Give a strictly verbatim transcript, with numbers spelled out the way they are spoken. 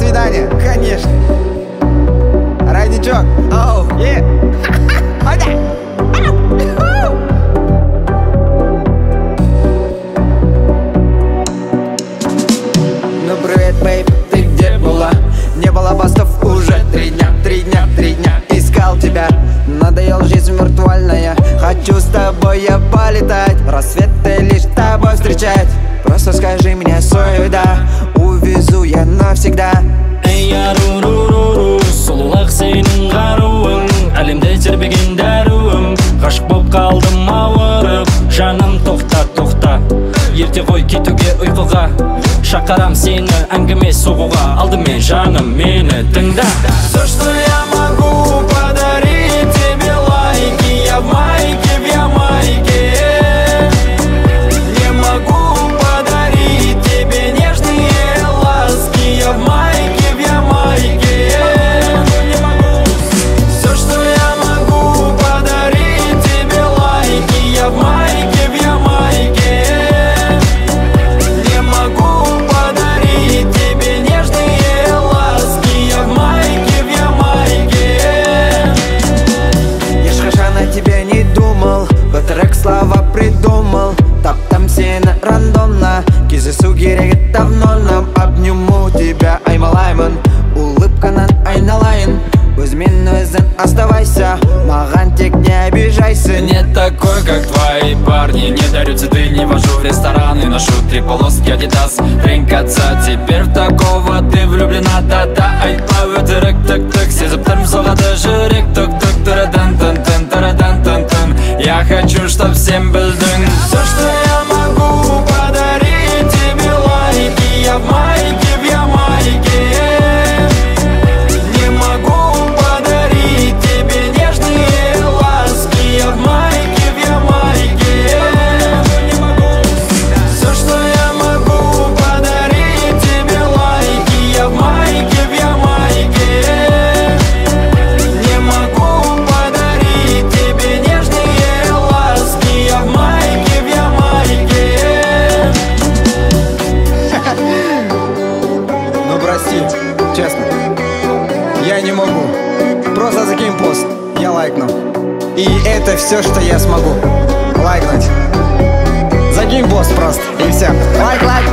свидания, конечно. Родничок, оу, е. Ну привет, бейб, ты где была? Не было постов уже три дня, три дня, три дня. Искал тебя, надоел жизнь виртуальная. Хочу с тобой я полетать, рассветы лишь с тобой встречать. Просто скажи мне свою да, увезу я навсегда. Эй, ару-ру-ру-ру, сұлулық сенің қаруың, әлемде тербеген дәруім. Ғашық боп қалдым ауырып, жаным тоқта, тоқта. Ерте ғой кетуге ұйқыға, шақырам сені әңгіме соғуға. Алдымен жаным мені тыңда. Все, что я могу подарить тебе лайки, я в майке, в Ямайке. Не могу подарить тебе нежные ласки, я в майке, в Ямайке. Все, что я могу подарить тебе лайки, я в майке, в Ямайке. Не могу подарить тебе нежные ласки, я в майке, в Ямайке. Я ж хаша на тебя не думал, в трек слова придумал. Таптам сені рандомно, кездесу керек давно нам. Обниму тебя, аймалаймын, улыбканан айналайын. Өзімен өзің оставайся, маған тек не обижайся. Не такой, как твои парни, не дарю цветы, не вожу в рестораны. Ношу три полоски Адидас, тренькаться. Теперь в такого ты влюблена, да-да. Айтпа өтірік, тік-тік, сезіп тұрм соғады жүрек. Тук-тук, тарадан-тын-тын, тарадан-тын-тын. Я хочу, чтоб всем білдің. Все, что я могу подарить тебе лайки, я в майке, в Ямайке. Не могу подарить тебе нежные ласки, я в майке, в Ямайке. Все, что я могу подарить тебе лайки, я в майке, в Ямайке. Не могу подарить тебе нежные ласки, я в майке, в Ямайке. Ну прости, честно, я не могу. Просто закинь пост, я лайкну. И это все, что я смогу лайкнуть. Закинь пост просто, и все. Лайк, лайк.